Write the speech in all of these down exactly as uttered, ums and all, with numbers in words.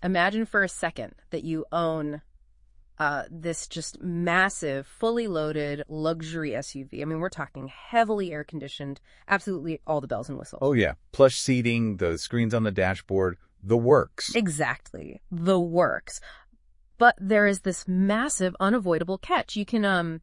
Imagine for a second that you own uh, this just massive, fully loaded luxury S U V. I mean, we're talking heavily air-conditioned, absolutely all the bells and whistles. Oh, yeah. Plush seating, the screens on the dashboard, the works. Exactly. The works. But there is this massive, unavoidable catch. You can, um,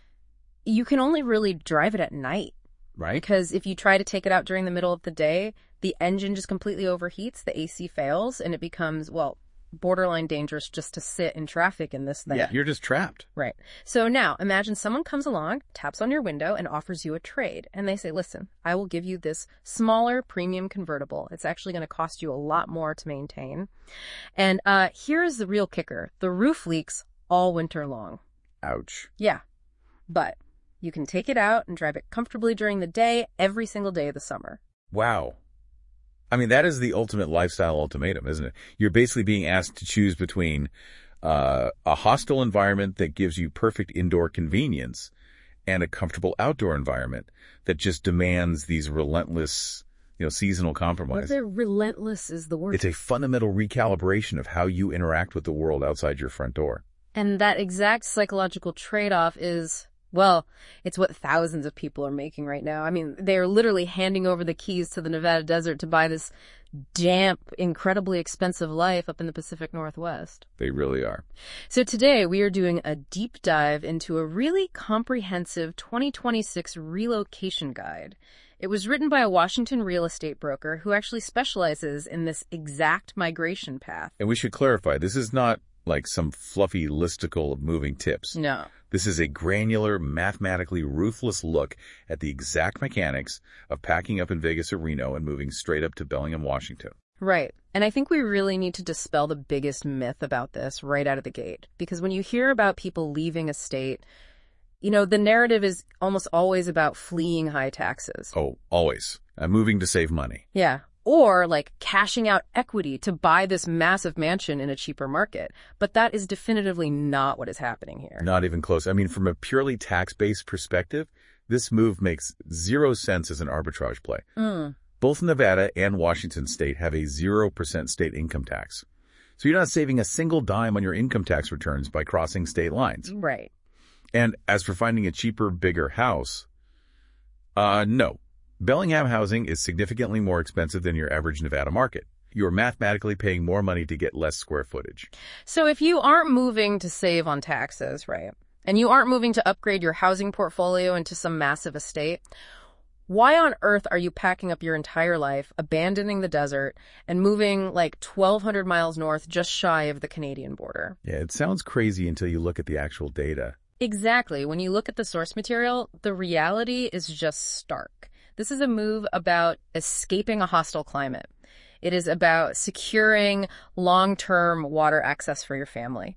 you can only really drive it at night. Right. Because if you try to take it out during the middle of the day, the engine just completely overheats, the A C fails, and it becomes, well, borderline dangerous just to sit in traffic in this thing. Yeah, you're just trapped. Right. So now imagine someone comes along, taps on your window, and offers you a trade. And they say, listen, I will give you this smaller premium convertible. It's actually going to cost you a lot more to maintain. And uh, here's the real kicker. The roof leaks all winter long. Ouch. Yeah. But you can take it out and drive it comfortably during the day, every single day of the summer. Wow. I mean, that is the ultimate lifestyle ultimatum, isn't it? You're basically being asked to choose between uh, a hostile environment that gives you perfect indoor convenience and a comfortable outdoor environment that just demands these relentless, you know, seasonal compromises. Whether relentless is the word. It's a fundamental recalibration of how you interact with the world outside your front door. And that exact psychological trade-off is, well, it's what thousands of people are making right now. I mean, they are literally handing over the keys to the Nevada desert to buy this damp, incredibly expensive life up in the Pacific Northwest. They really are. So today we are doing a deep dive into a really comprehensive twenty twenty-six relocation guide. It was written by a Washington real estate broker who actually specializes in this exact migration path. And we should clarify, this is not like some fluffy listicle of moving tips. No. This is a granular, mathematically ruthless look at the exact mechanics of packing up in Vegas or Reno and moving straight up to Bellingham, Washington. Right. And I think we really need to dispel the biggest myth about this right out of the gate. Because when you hear about people leaving a state, you know, the narrative is almost always about fleeing high taxes. Oh, always. I'm moving to save money. Yeah. Or like cashing out equity to buy this massive mansion in a cheaper market. But that is definitively not what is happening here. Not even close. I mean, from a purely tax-based perspective, this move makes zero sense as an arbitrage play. Mm. Both Nevada and Washington state have a zero percent state income tax. So you're not saving a single dime on your income tax returns by crossing state lines. Right. And as for finding a cheaper, bigger house, uh, no. Bellingham housing is significantly more expensive than your average Nevada market. You're mathematically paying more money to get less square footage. So if you aren't moving to save on taxes, right, and you aren't moving to upgrade your housing portfolio into some massive estate, why on earth are you packing up your entire life, abandoning the desert, and moving like twelve hundred miles north just shy of the Canadian border? Yeah, it sounds crazy until you look at the actual data. Exactly. When you look at the source material, the reality is just stark. This is a move about escaping a hostile climate. It is about securing long-term water access for your family.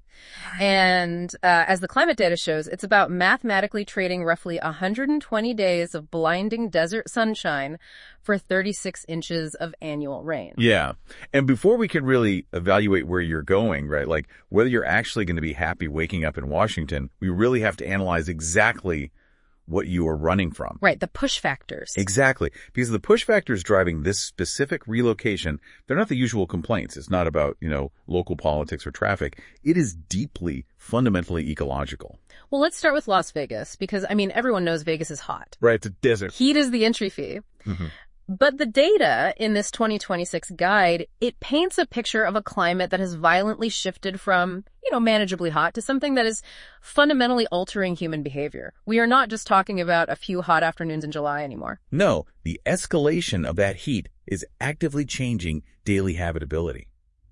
And uh, as the climate data shows, it's about mathematically trading roughly one hundred twenty days of blinding desert sunshine for thirty-six inches of annual rain. Yeah. And before we can really evaluate where you're going, right, like whether you're actually going to be happy waking up in Washington, we really have to analyze exactly what you are running from. Right, the push factors. Exactly. Because the push factors driving this specific relocation, they're not the usual complaints. It's not about, you know, local politics or traffic. It is deeply, fundamentally ecological. Well, let's start with Las Vegas, because, I mean, everyone knows Vegas is hot. Right, it's a desert. Heat is the entry fee. Mm-hmm. But the data in this twenty twenty-six guide, it paints a picture of a climate that has violently shifted from, you know, manageably hot to something that is fundamentally altering human behavior. We are not just talking about a few hot afternoons in July anymore. No, the escalation of that heat is actively changing daily habitability.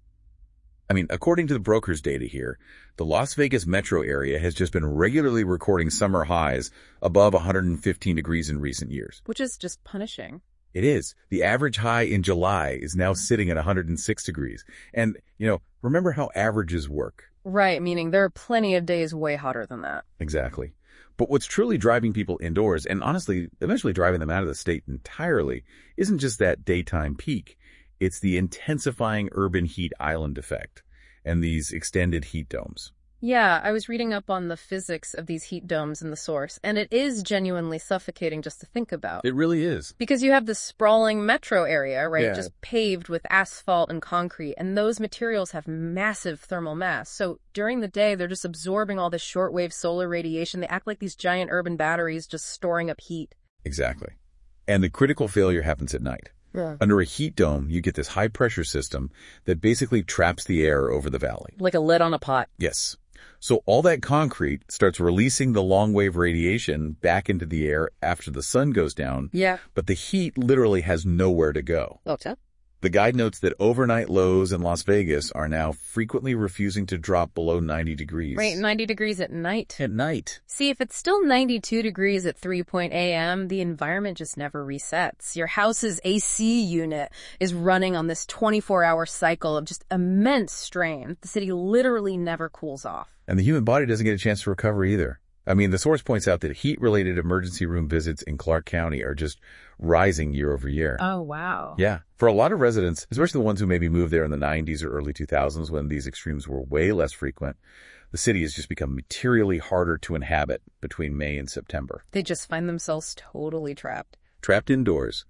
I mean, according to the broker's data here, the Las Vegas metro area has just been regularly recording summer highs above one hundred fifteen degrees in recent years. Which is just punishing. It is. The average high in July is now sitting at one hundred six degrees. And, you know, remember how averages work. Right, meaning there are plenty of days way hotter than that. Exactly. But what's truly driving people indoors, and honestly, eventually driving them out of the state entirely, isn't just that daytime peak. It's the intensifying urban heat island effect and these extended heat domes. Yeah, I was reading up on the physics of these heat domes in the source, and it is genuinely suffocating just to think about. It really is. Because you have this sprawling metro area, right, Yeah. just paved with asphalt and concrete, and those materials have massive thermal mass. So during the day, they're just absorbing all this shortwave solar radiation. They act like these giant urban batteries just storing up heat. Exactly. And the critical failure happens at night. Yeah. Under a heat dome, you get this high-pressure system that basically traps the air over the valley. Like a lid on a pot. Yes. So all that concrete starts releasing the long-wave radiation back into the air after the sun goes down, Yeah. but the heat literally has nowhere to go. Okay. The guide notes that overnight lows in Las Vegas are now frequently refusing to drop below ninety degrees. Right, ninety degrees at night. At night. See, if it's still ninety-two degrees at three a m, the environment just never resets. Your house's A C unit is running on this twenty-four hour cycle of just immense strain. The city literally never cools off. And the human body doesn't get a chance to recover either. I mean, the source points out that heat-related emergency room visits in Clark County are just rising year over year. Oh, wow. Yeah. For a lot of residents, especially the ones who maybe moved there in the nineties or early two thousands when these extremes were way less frequent, the city has just become materially harder to inhabit between May and September. They just find themselves totally trapped. Trapped indoors.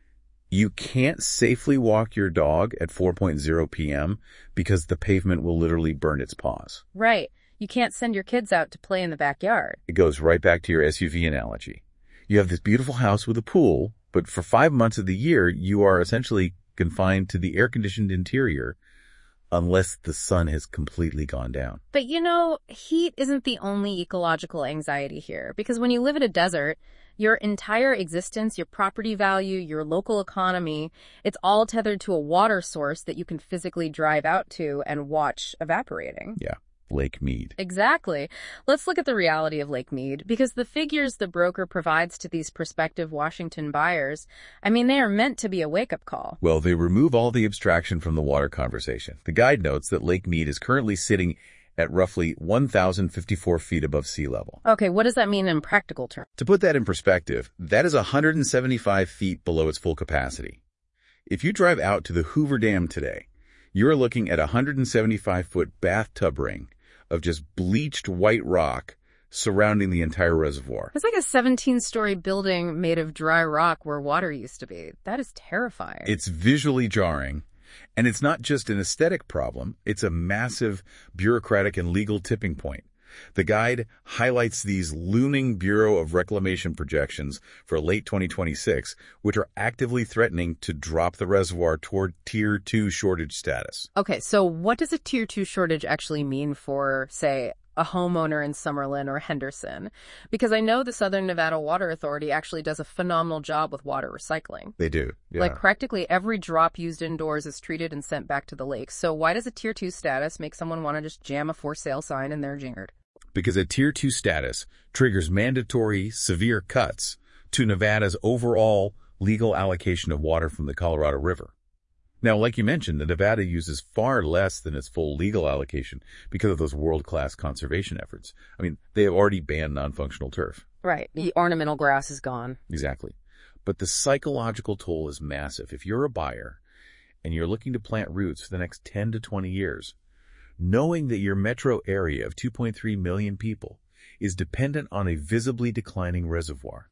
You can't safely walk your dog at four p m because the pavement will literally burn its paws. Right. You can't send your kids out to play in the backyard. It goes right back to your S U V analogy. You have this beautiful house with a pool, but for five months of the year, you are essentially confined to the air-conditioned interior unless the sun has completely gone down. But you know, heat isn't the only ecological anxiety here, because when you live in a desert, your entire existence, your property value, your local economy, it's all tethered to a water source that you can physically drive out to and watch evaporating. Yeah. Lake Mead. Exactly. Let's look at the reality of Lake Mead, because the figures the broker provides to these prospective Washington buyers, I mean, they are meant to be a wake-up call. Well, they remove all the abstraction from the water conversation. The guide notes that Lake Mead is currently sitting at roughly one thousand fifty-four feet above sea level. Okay, what does that mean in practical terms? To put that in perspective, that is one hundred seventy-five feet below its full capacity. If you drive out to the Hoover Dam today, you're looking at a one hundred seventy-five foot bathtub ring of just bleached white rock surrounding the entire reservoir. It's like a seventeen story building made of dry rock where water used to be. That is terrifying. It's visually jarring, and it's not just an aesthetic problem. It's a massive bureaucratic and legal tipping point. The guide highlights these looming Bureau of Reclamation projections for late twenty twenty-six, which are actively threatening to drop the reservoir toward Tier two shortage status. Okay, so what does a Tier two shortage actually mean for, say, a homeowner in Summerlin or Henderson? Because I know the Southern Nevada Water Authority actually does a phenomenal job with water recycling. They do, yeah. Like practically every drop used indoors is treated and sent back to the lake. So why does a Tier two status make someone want to just jam a for sale sign in their yard? Because a Tier two status triggers mandatory severe cuts to Nevada's overall legal allocation of water from the Colorado River. Now, like you mentioned, the Nevada uses far less than its full legal allocation because of those world-class conservation efforts. I mean, they have already banned non-functional turf. Right. The ornamental grass is gone. Exactly. But the psychological toll is massive. If you're a buyer and you're looking to plant roots for the next ten to twenty years, knowing that your metro area of two point three million people is dependent on a visibly declining reservoir,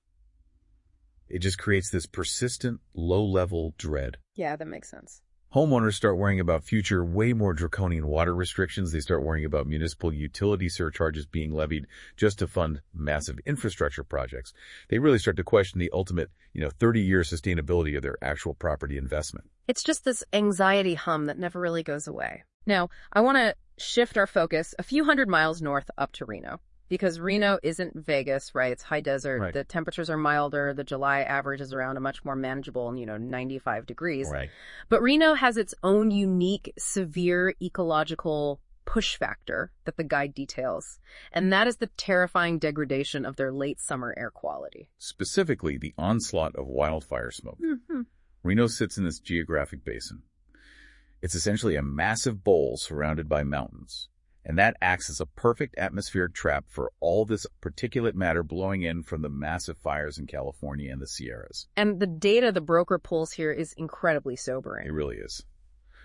it just creates this persistent, low-level dread. Yeah, that makes sense. Homeowners start worrying about future, way more draconian water restrictions. They start worrying about municipal utility surcharges being levied just to fund massive infrastructure projects. They really start to question the ultimate, you know, thirty-year sustainability of their actual property investment. It's just this anxiety hum that never really goes away. Now, I want to shift our focus a few hundred miles north up to Reno, because Reno isn't Vegas, right? It's high desert. Right. The temperatures are milder. The July average is around a much more manageable, you know, ninety-five degrees. Right. But Reno has its own unique, severe ecological push factor that the guide details, and that is the terrifying degradation of their late summer air quality. Specifically, the onslaught of wildfire smoke. Mm-hmm. Reno sits in this geographic basin. It's essentially a massive bowl surrounded by mountains, and that acts as a perfect atmospheric trap for all this particulate matter blowing in from the massive fires in California and the Sierras. And the data the broker pulls here is incredibly sobering. It really is.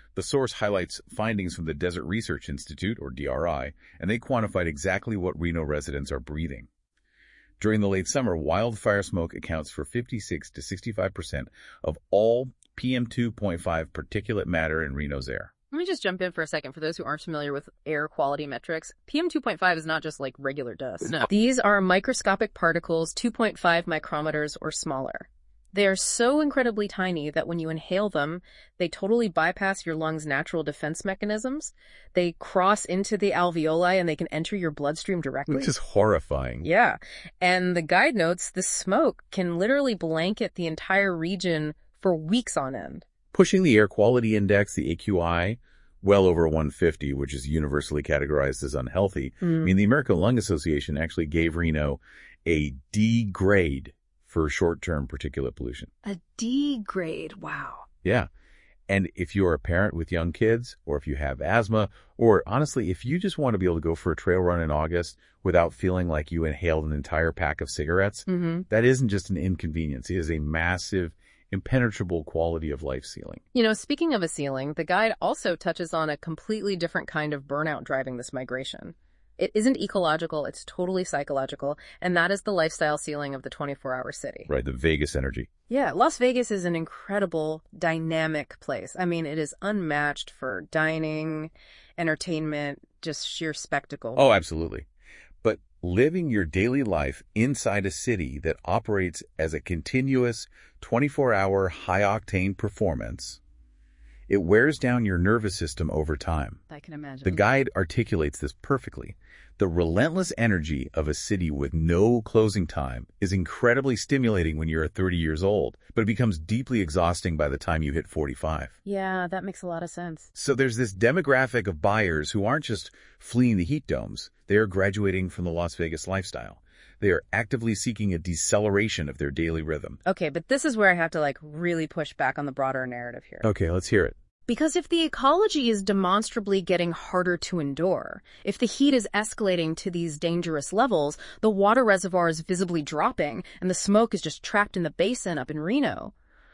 The source highlights findings from the Desert Research Institute, or D R I, and they quantified exactly what Reno residents are breathing. During the late summer, wildfire smoke accounts for fifty-six to sixty-five percent of all P M two point five particulate matter in Reno's air. Let me just jump in for a second. For those who aren't familiar with air quality metrics, P M two point five is not just like regular dust. No. These are microscopic particles, two point five micrometers or smaller. They are so incredibly tiny that when you inhale them, they totally bypass your lungs' natural defense mechanisms. They cross into the alveoli and they can enter your bloodstream directly. Which is horrifying. Yeah. And the guide notes the smoke can literally blanket the entire region for weeks on end. Pushing the air quality index, the A Q I, well over one hundred fifty, which is universally categorized as unhealthy. Mm. I mean, the American Lung Association actually gave Reno a D grade for short-term particulate pollution. A D grade, wow. Yeah. And if you're a parent with young kids, or if you have asthma, or honestly, if you just want to be able to go for a trail run in August without feeling like you inhaled an entire pack of cigarettes, mm-hmm. that isn't just an inconvenience. It is a massive, impenetrable quality of life ceiling. You know, speaking of a ceiling, the guide also touches on a completely different kind of burnout driving this migration. It isn't ecological, it's totally psychological, and that is the lifestyle ceiling of the twenty-four hour city. Right, the Vegas energy. Yeah, Las Vegas is an incredible, dynamic place. I mean, it is unmatched for dining, entertainment, just sheer spectacle. Oh, absolutely. But living your daily life inside a city that operates as a continuous twenty-four hour high-octane performance, it wears down your nervous system over time. I can imagine. The guide articulates this perfectly. The relentless energy of a city with no closing time is incredibly stimulating when you're thirty years old, but it becomes deeply exhausting by the time you hit forty-five. Yeah, that makes a lot of sense. So there's this demographic of buyers who aren't just fleeing the heat domes. They are graduating from the Las Vegas lifestyle. They are actively seeking a deceleration of their daily rhythm. Okay, but this is where I have to like really push back on the broader narrative here. Okay, let's hear it. Because if the ecology is demonstrably getting harder to endure, if the heat is escalating to these dangerous levels, the water reservoir is visibly dropping, and the smoke is just trapped in the basin up in Reno,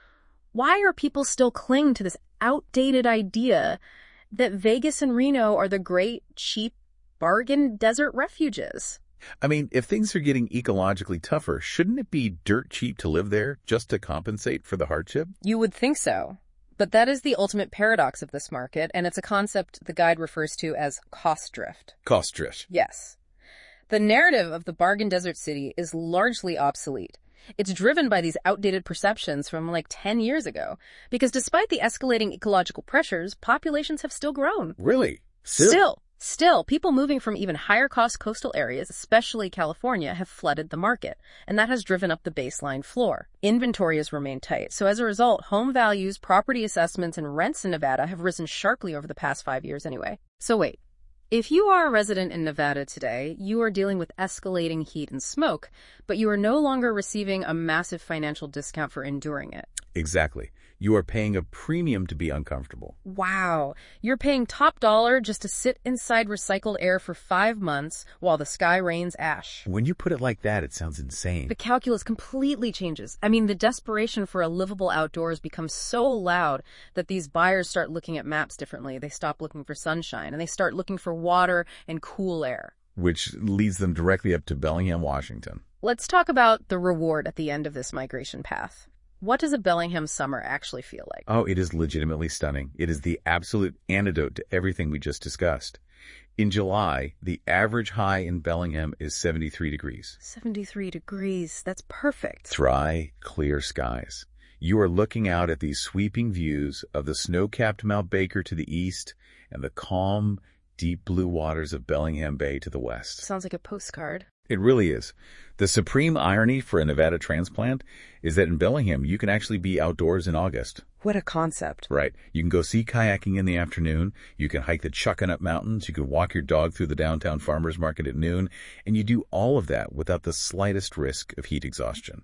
why are people still clinging to this outdated idea that Vegas and Reno are the great, cheap, bargain desert refuges? I mean, if things are getting ecologically tougher, shouldn't it be dirt cheap to live there just to compensate for the hardship? You would think so. But that is the ultimate paradox of this market, and it's a concept the guide refers to as cost drift. Cost drift. Yes. The narrative of the bargain desert city is largely obsolete. It's driven by these outdated perceptions from like ten years ago, because despite the escalating ecological pressures, populations have still grown. Really? Still? Still. Still, people moving from even higher cost coastal areas, especially California, have flooded the market, and that has driven up the baseline floor. Inventory has remained tight, so as a result, home values, property assessments, and rents in Nevada have risen sharply over the past five years anyway. So wait, if you are a resident in Nevada today, you are dealing with escalating heat and smoke, but you are no longer receiving a massive financial discount for enduring it. Exactly. You are paying a premium to be uncomfortable. Wow. You're paying top dollar just to sit inside recycled air for five months while the sky rains ash. When you put it like that, it sounds insane. The calculus completely changes. I mean, the desperation for a livable outdoors becomes so loud that these buyers start looking at maps differently. They stop looking for sunshine, and they start looking for water and cool air. Which leads them directly up to Bellingham, Washington. Let's talk about the reward at the end of this migration path. What does a Bellingham summer actually feel like? Oh, it is legitimately stunning. It is the absolute antidote to everything we just discussed. In July, the average high in Bellingham is seventy-three degrees. seventy-three degrees. That's perfect. Dry, clear skies. You are looking out at these sweeping views of the snow-capped Mount Baker to the east and the calm, deep blue waters of Bellingham Bay to the west. Sounds like a postcard. It really is. The supreme irony for a Nevada transplant is that in Bellingham, you can actually be outdoors in August. What a concept. Right. You can go sea kayaking in the afternoon. You can hike the Chuckanut Mountains. You can walk your dog through the downtown farmers market at noon. And you do all of that without the slightest risk of heat exhaustion.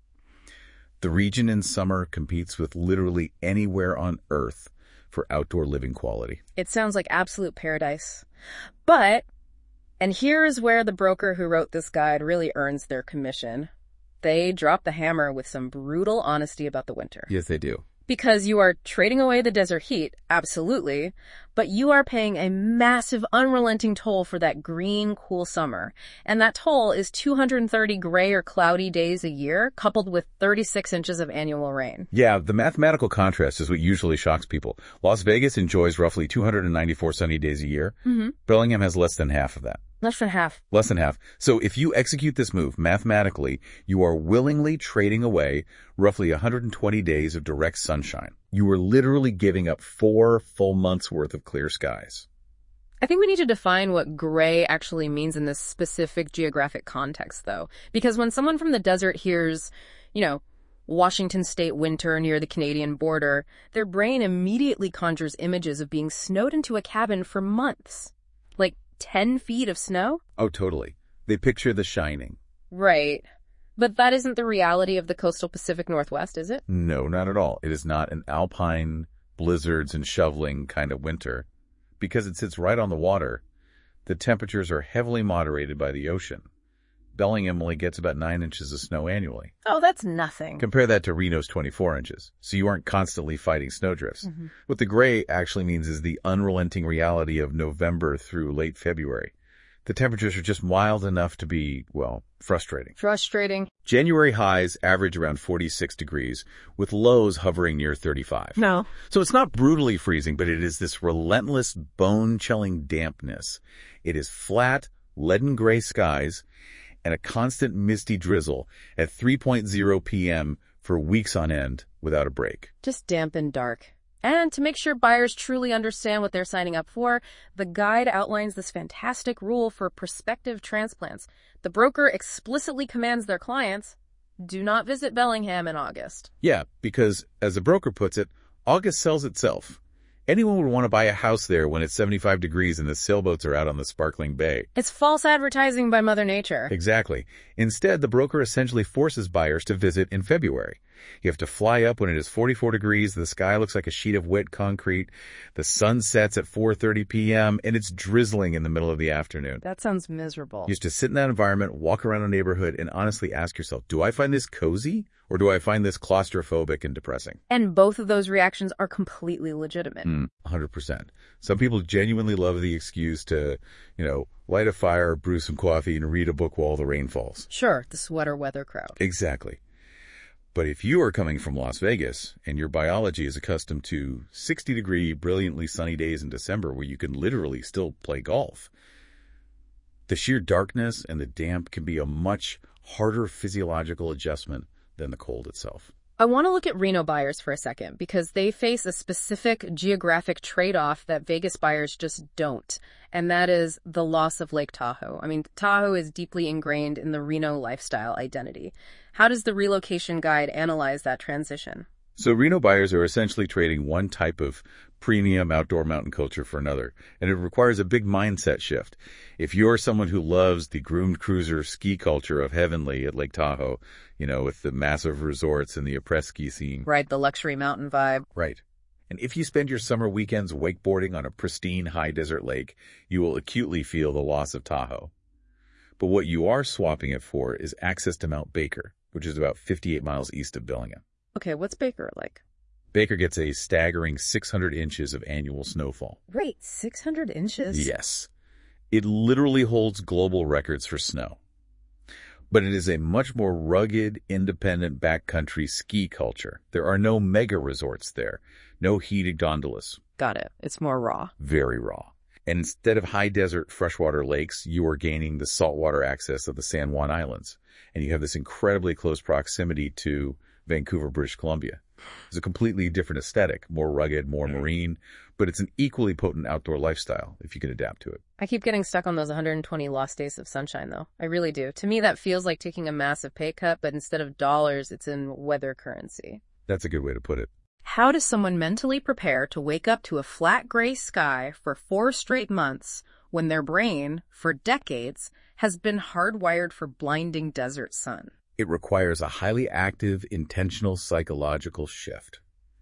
The region in summer competes with literally anywhere on Earth for outdoor living quality. It sounds like absolute paradise. But... and here is where the broker who wrote this guide really earns their commission. They drop the hammer with some brutal honesty about the winter. Yes, they do. Because you are trading away the desert heat, absolutely, but you are paying a massive, unrelenting toll for that green, cool summer. And that toll is two hundred thirty gray or cloudy days a year, coupled with thirty-six inches of annual rain. Yeah, the mathematical contrast is what usually shocks people. Las Vegas enjoys roughly two hundred ninety-four sunny days a year. Mm-hmm. Bellingham has less than half of that. Less than half. Less than half. So if you execute this move mathematically, you are willingly trading away roughly one hundred twenty days of direct sunshine. You are literally giving up four full months worth of clear skies. I think we need to define what gray actually means in this specific geographic context, though. Because when someone from the desert hears, you know, Washington State winter near the Canadian border, their brain immediately conjures images of being snowed into a cabin for months. Like ten feet of snow? Oh, totally. They picture The Shining. Right. But that isn't the reality of the coastal Pacific Northwest, is it? No, not at all. It is not an alpine, blizzards and shoveling kind of winter. Because it sits right on the water, the temperatures are heavily moderated by the ocean. Bellingham only gets about nine inches of snow annually. Oh, that's nothing. Compare that to Reno's twenty-four inches. So you aren't constantly fighting snowdrifts. Mm-hmm. What the gray actually means is the unrelenting reality of November through late February. The temperatures are just mild enough to be, well, frustrating. Frustrating. January highs average around forty-six degrees, with lows hovering near thirty-five. No. So it's not brutally freezing, but it is this relentless, bone-chilling dampness. It is flat, leaden gray skies, and a constant misty drizzle at three p.m. for weeks on end without a break. Just damp and dark. And to make sure buyers truly understand what they're signing up for, the guide outlines this fantastic rule for prospective transplants. The broker explicitly commands their clients, do not visit Bellingham in August. Yeah, because, as the broker puts it, August sells itself. Anyone would want to buy a house there when it's seventy-five degrees and the sailboats are out on the sparkling bay. It's false advertising by Mother Nature. Exactly. Instead, the broker essentially forces buyers to visit in February. You have to fly up when it is forty-four degrees, the sky looks like a sheet of wet concrete, the sun sets at four thirty p.m., and it's drizzling in the middle of the afternoon. That sounds miserable. You have to sit in that environment, walk around a neighborhood, and honestly ask yourself, do I find this cozy, or do I find this claustrophobic and depressing? And both of those reactions are completely legitimate. Mm, one hundred percent. Some people genuinely love the excuse to, you know, light a fire, brew some coffee, and read a book while the rain falls. Sure, the sweater weather crowd. Exactly. But if you are coming from Las Vegas and your biology is accustomed to sixty degree, brilliantly sunny days in December where you can literally still play golf, the sheer darkness and the damp can be a much harder physiological adjustment than the cold itself. I want to look at Reno buyers for a second because they face a specific geographic trade-off that Vegas buyers just don't, and that is the loss of Lake Tahoe. I mean, Tahoe is deeply ingrained in the Reno lifestyle identity. How does the relocation guide analyze that transition? So Reno buyers are essentially trading one type of premium outdoor mountain culture for another, and it requires a big mindset shift. If you're someone who loves the groomed cruiser ski culture of Heavenly at Lake Tahoe, you know, with the massive resorts and the oppressed ski scene. Right, the luxury mountain vibe. Right. And if you spend your summer weekends wakeboarding on a pristine high desert lake, you will acutely feel the loss of Tahoe. But what you are swapping it for is access to Mount Baker, which is about fifty-eight miles east of Bellingham. Okay, what's Baker like? Baker gets a staggering six hundred inches of annual snowfall. Wait, six hundred inches? Yes. It literally holds global records for snow. But it is a much more rugged, independent backcountry ski culture. There are no mega resorts there, no heated gondolas. Got it. It's more raw. Very raw. And instead of high desert freshwater lakes, you are gaining the saltwater access of the San Juan Islands. And you have this incredibly close proximity to Vancouver, British Columbia. It's a completely different aesthetic, more rugged, more marine, but it's an equally potent outdoor lifestyle if you can adapt to it. I keep getting stuck on those one hundred twenty lost days of sunshine, though. I really do. To me, that feels like taking a massive pay cut, but instead of dollars, it's in weather currency. That's a good way to put it. How does someone mentally prepare to wake up to a flat gray sky for four straight months when their brain, for decades, has been hardwired for blinding desert sun? It requires a highly active, intentional psychological shift.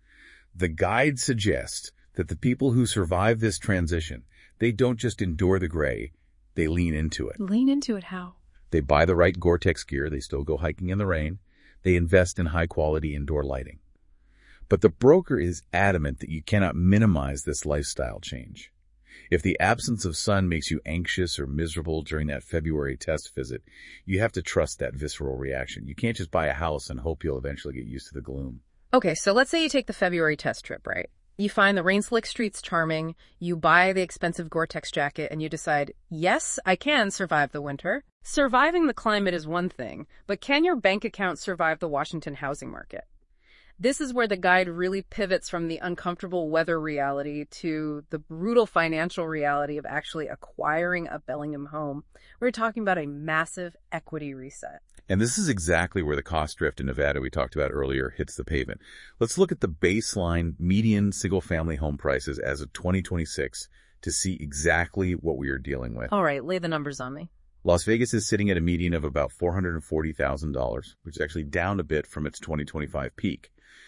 The guide suggests that the people who survive this transition, they don't just endure the gray, they lean into it. Lean into it how? They buy the right Gore-Tex gear, they still go hiking in the rain, they invest in high-quality indoor lighting. But the broker is adamant that you cannot minimize this lifestyle change. If the absence of sun makes you anxious or miserable during that February test visit, you have to trust that visceral reaction. You can't just buy a house and hope you'll eventually get used to the gloom. Okay, so let's say you take the February test trip, right? You find the rain-slick streets charming, you buy the expensive Gore-Tex jacket, and you decide, yes, I can survive the winter. Surviving the climate is one thing, but can your bank account survive the Washington housing market? This is where the guide really pivots from the uncomfortable weather reality to the brutal financial reality of actually acquiring a Bellingham home. We're talking about a massive equity reset. And this is exactly where the cost drift in Nevada we talked about earlier hits the pavement. Let's look at the baseline median single-family home prices as of twenty twenty-six to see exactly what we are dealing with. All right, lay the numbers on me. Las Vegas is sitting at a median of about four hundred forty thousand dollars, which is actually down a bit from its twenty twenty-five peak.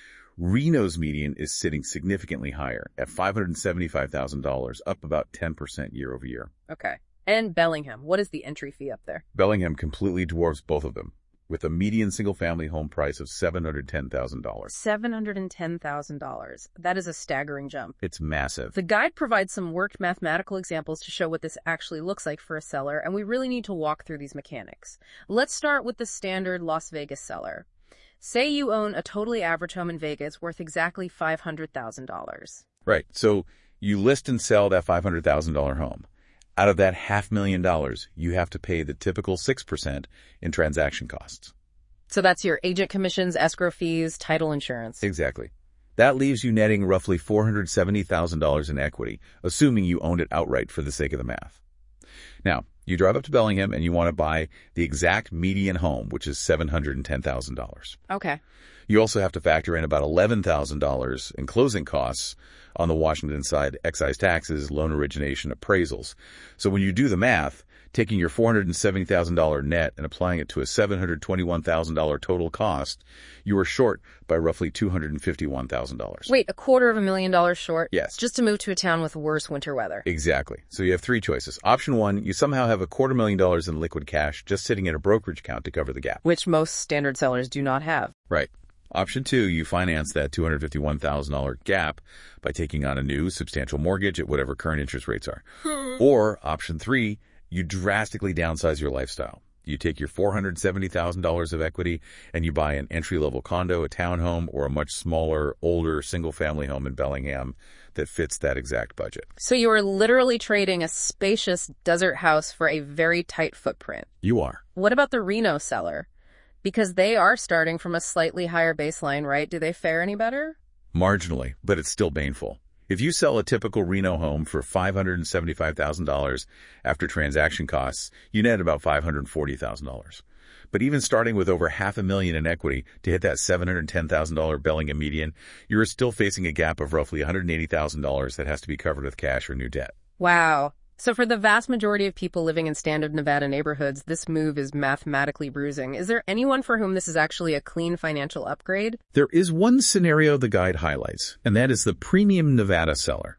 Reno's median is sitting significantly higher at five hundred seventy-five thousand dollars, up about ten percent year over year. Okay. And Bellingham, what is the entry fee up there? Bellingham completely dwarfs both of them, with a median single-family home price of seven hundred ten thousand dollars. seven hundred ten thousand dollars. That is a staggering jump. It's massive. The guide provides some worked mathematical examples to show what this actually looks like for a seller, and we really need to walk through these mechanics. Let's start with the standard Las Vegas seller. Say you own a totally average home in Vegas worth exactly five hundred thousand dollars. Right. So you list and sell that five hundred thousand dollars home. Out of that half million dollars, you have to pay the typical six percent in transaction costs. So that's your agent commissions, escrow fees, title insurance. Exactly. That leaves you netting roughly four hundred seventy thousand dollars in equity, assuming you owned it outright for the sake of the math. Now, you drive up to Bellingham and you want to buy the exact median home, which is seven hundred ten thousand dollars. Okay. You also have to factor in about eleven thousand dollars in closing costs on the Washington side, excise taxes, loan origination, appraisals. So when you do the math, taking your four hundred seventy thousand dollars net and applying it to a seven hundred twenty-one thousand dollars total cost, you are short by roughly two hundred fifty-one thousand dollars. Wait, a quarter of a million dollars short? Yes. Just to move to a town with worse winter weather. Exactly. So you have three choices. Option one, you somehow have a quarter million dollars in liquid cash just sitting in a brokerage account to cover the gap. Which most standard sellers do not have. Right. Option two, you finance that two hundred fifty-one thousand dollars gap by taking on a new substantial mortgage at whatever current interest rates are. Or option three, you drastically downsize your lifestyle. You take your four hundred seventy thousand dollars of equity and you buy an entry-level condo, a townhome, or a much smaller, older, single-family home in Bellingham that fits that exact budget. So you are literally trading a spacious desert house for a very tight footprint. You are. What about the Reno seller? Because they are starting from a slightly higher baseline, right? Do they fare any better? Marginally, but it's still baneful. If you sell a typical Reno home for five hundred seventy-five thousand dollars after transaction costs, you net about five hundred forty thousand dollars. But even starting with over half a million in equity to hit that seven hundred ten thousand dollars Bellingham median, you're still facing a gap of roughly one hundred eighty thousand dollars that has to be covered with cash or new debt. Wow. So for the vast majority of people living in standard Nevada neighborhoods, this move is mathematically bruising. Is there anyone for whom this is actually a clean financial upgrade? There is one scenario the guide highlights, and that is the premium Nevada seller.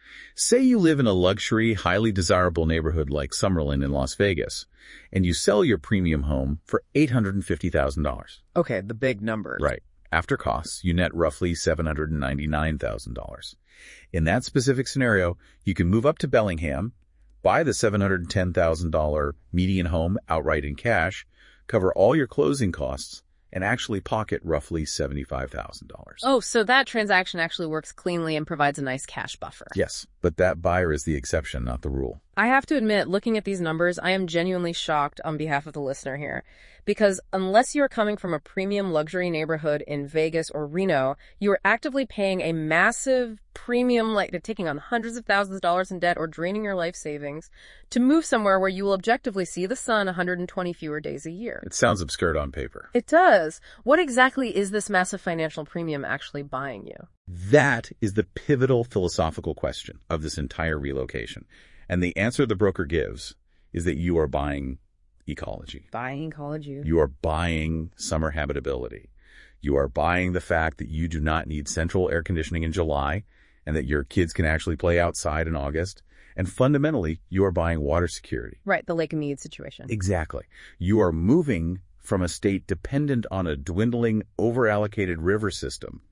Say you live in a luxury, highly desirable neighborhood like Summerlin in Las Vegas, and you sell your premium home for eight hundred fifty thousand dollars. Okay, the big number. Right. After costs, you net roughly seven hundred ninety-nine thousand dollars. In that specific scenario, you can move up to Bellingham, buy the seven hundred ten thousand dollars median home outright in cash, cover all your closing costs, and actually pocket roughly seventy-five thousand dollars. Oh, so that transaction actually works cleanly and provides a nice cash buffer. Yes, but that buyer is the exception, not the rule. I have to admit, looking at these numbers, I am genuinely shocked on behalf of the listener here. Because unless you're coming from a premium luxury neighborhood in Vegas or Reno, you are actively paying a massive premium, like taking on hundreds of thousands of dollars in debt or draining your life savings to move somewhere where you will objectively see the sun one hundred twenty fewer days a year. It sounds absurd on paper. It does. What exactly is this massive financial premium actually buying you? That is the pivotal philosophical question of this entire relocation. And the answer the broker gives is that you are buying ecology. Buying ecology. You are buying summer habitability. You are buying the fact that you do not need central air conditioning in July and that your kids can actually play outside in August. And fundamentally, you are buying water security. Right, the Lake Mead situation. Exactly. You are moving from a state dependent on a dwindling, overallocated river system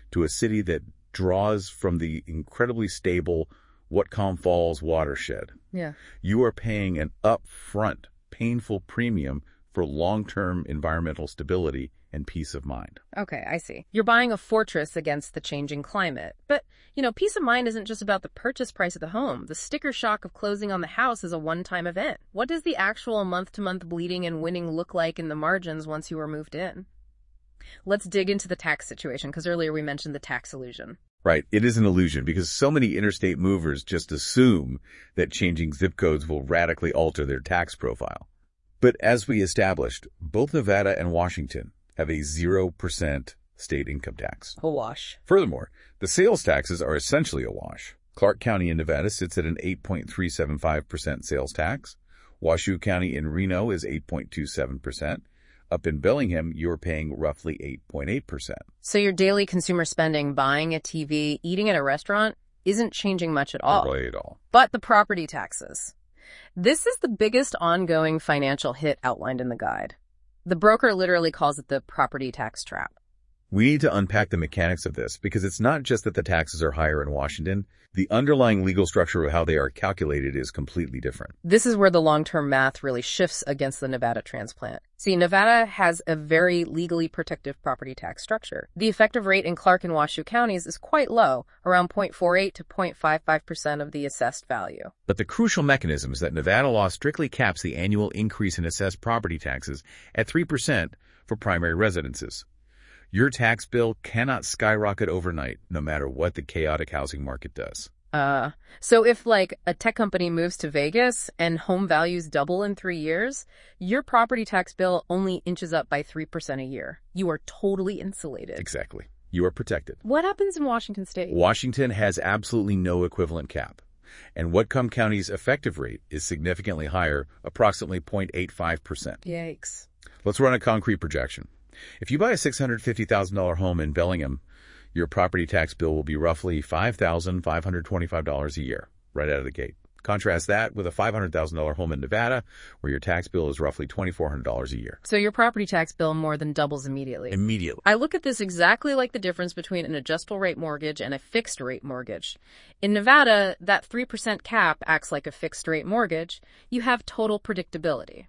to a city that draws from the incredibly stable Whatcom Falls watershed. Yeah. You are paying an upfront, painful premium for long-term environmental stability and peace of mind. Okay, I see. You're buying a fortress against the changing climate. But, you know, peace of mind isn't just about the purchase price of the home. The sticker shock of closing on the house is a one-time event. What does the actual month-to-month bleeding and winning look like in the margins once you are moved in? Let's dig into the tax situation, because earlier we mentioned the tax illusion. Right. It is an illusion because so many interstate movers just assume that changing zip codes will radically alter their tax profile. But as we established, both Nevada and Washington have a zero percent state income tax. A wash. Furthermore, the sales taxes are essentially a wash. Clark County in Nevada sits at an eight point three seven five percent sales tax. Washoe County in Reno is eight point two seven percent. Up in Bellingham, you're paying roughly eight point eight percent. So your daily consumer spending, buying a T V, eating at a restaurant, isn't changing much at all. Not really at all. But the property taxes. This is the biggest ongoing financial hit outlined in the guide. The broker literally calls it the property tax trap. We need to unpack the mechanics of this because it's not just that the taxes are higher in Washington. The underlying legal structure of how they are calculated is completely different. This is where the long-term math really shifts against the Nevada transplant. See, Nevada has a very legally protective property tax structure. The effective rate in Clark and Washoe counties is quite low, around zero point four eight to zero point five five percent of the assessed value. But the crucial mechanism is that Nevada law strictly caps the annual increase in assessed property taxes at three percent for primary residences. Your tax bill cannot skyrocket overnight, no matter what the chaotic housing market does. Uh, so if, like, a tech company moves to Vegas and home values double in three years, your property tax bill only inches up by three percent a year. You are totally insulated. Exactly. You are protected. What happens in Washington state? Washington has absolutely no equivalent cap. And Whatcom County's effective rate is significantly higher, approximately zero point eight five percent. Yikes. Let's run a concrete projection. If you buy a six hundred fifty thousand dollars home in Bellingham, your property tax bill will be roughly five thousand five hundred twenty-five dollars a year, right out of the gate. Contrast that with a five hundred thousand dollars home in Nevada, where your tax bill is roughly two thousand four hundred dollars a year. So your property tax bill more than doubles immediately. Immediately. I look at this exactly like the difference between an adjustable rate mortgage and a fixed rate mortgage. In Nevada, that three percent cap acts like a fixed rate mortgage. You have total predictability.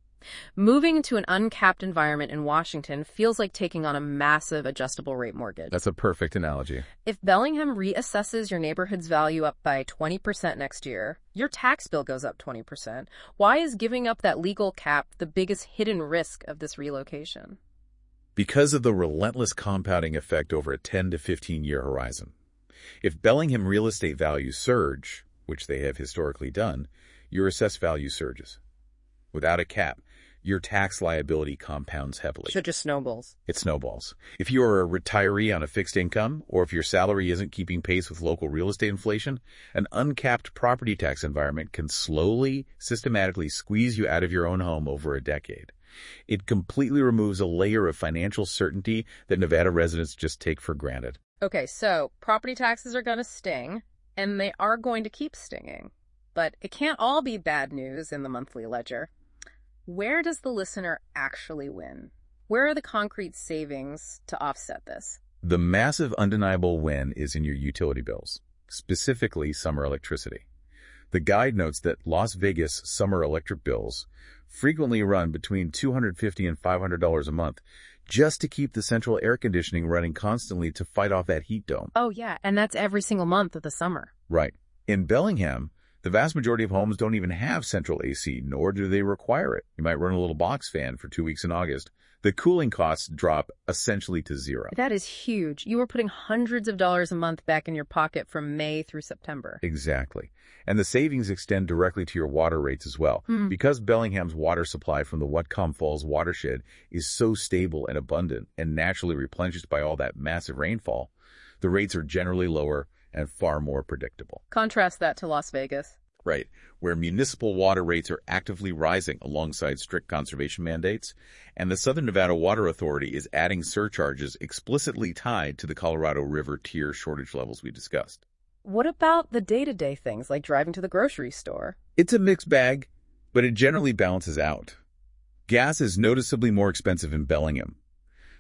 Moving to an uncapped environment in Washington feels like taking on a massive adjustable rate mortgage. That's a perfect analogy. If Bellingham reassesses your neighborhood's value up by twenty percent next year, your tax bill goes up twenty percent. Why is giving up that legal cap the biggest hidden risk of this relocation? Because of the relentless compounding effect over a ten to fifteen year horizon. If Bellingham real estate values surge, which they have historically done, your assessed value surges. Without a cap, your tax liability compounds heavily. So it just snowballs. It snowballs. If you are a retiree on a fixed income, or if your salary isn't keeping pace with local real estate inflation, an uncapped property tax environment can slowly, systematically squeeze you out of your own home over a decade. It completely removes a layer of financial certainty that Nevada residents just take for granted. Okay, so property taxes are going to sting, and they are going to keep stinging. But it can't all be bad news in the monthly ledger. Where does the listener actually win? Where are the concrete savings to offset this? The massive undeniable win is in your utility bills, specifically summer electricity. The guide notes that Las Vegas summer electric bills frequently run between two hundred fifty dollars and five hundred dollars a month just to keep the central air conditioning running constantly to fight off that heat dome. Oh, yeah, and that's every single month of the summer. Right. In Bellingham, the vast majority of homes don't even have central A C, nor do they require it. You might run a little box fan for two weeks in August. The cooling costs drop essentially to zero. That is huge. You are putting hundreds of dollars a month back in your pocket from May through September. Exactly. And the savings extend directly to your water rates as well. Mm-hmm. Because Bellingham's water supply from the Whatcom Falls watershed is so stable and abundant and naturally replenished by all that massive rainfall, the rates are generally lower and far more predictable. Contrast that to Las Vegas. Right, where municipal water rates are actively rising alongside strict conservation mandates, and the Southern Nevada Water Authority is adding surcharges explicitly tied to the Colorado River tier shortage levels we discussed. What about the day-to-day things like driving to the grocery store? It's a mixed bag, but it generally balances out. Gas is noticeably more expensive in Bellingham.